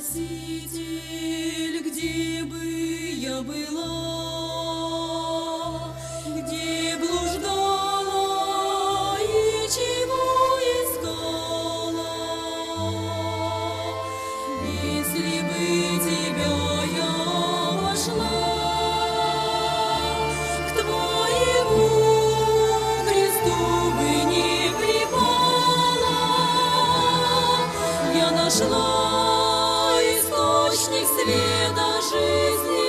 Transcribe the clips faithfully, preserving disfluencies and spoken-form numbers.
Спаситель, где бы я была, где блуждала и чего искала, если бы тебя я вошла к твоему кресту бы не припала, я нашла источник света жизни,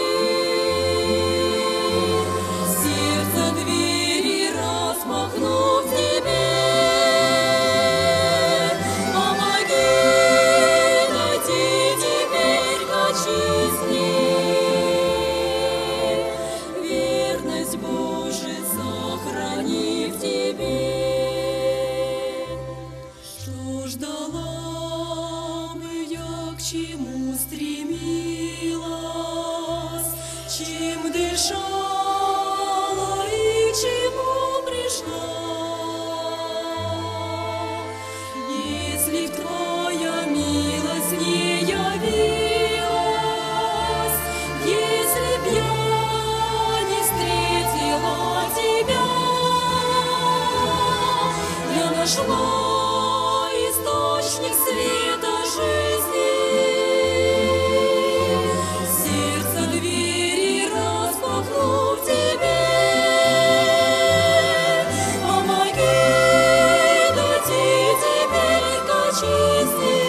сердце двери распахнув тебе, помоги найти теперь к отчизне, верность Божию сохрани в тебе. Что ждала бы я, к чему стремилась, чем дышала и к чему пришла, если б твоя милость не явилась, если б я не встретила тебя, я нашла источник света жизни, сердце двери распахнув тебе, помоги дойти теперь к отчизне,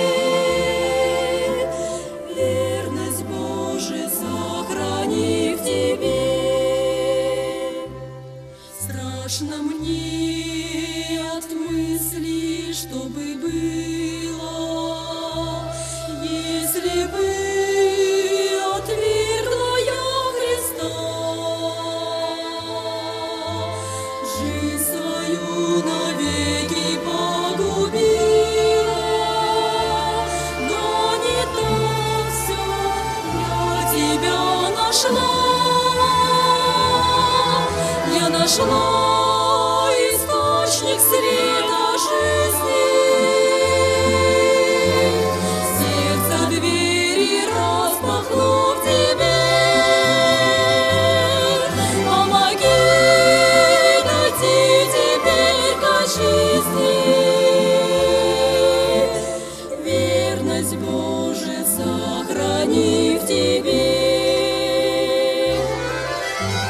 верность Божию сохрани в тебе. Страшно мне от мысли, что бы было, если бы отвергла я Христа, жизнь свою навеки погубила, но не так все, я тебя нашла, я нашла источник света жизни, сердце двери распахнув тебе, помоги найти теперь к отчизне, верность Божию сохрани в тебе.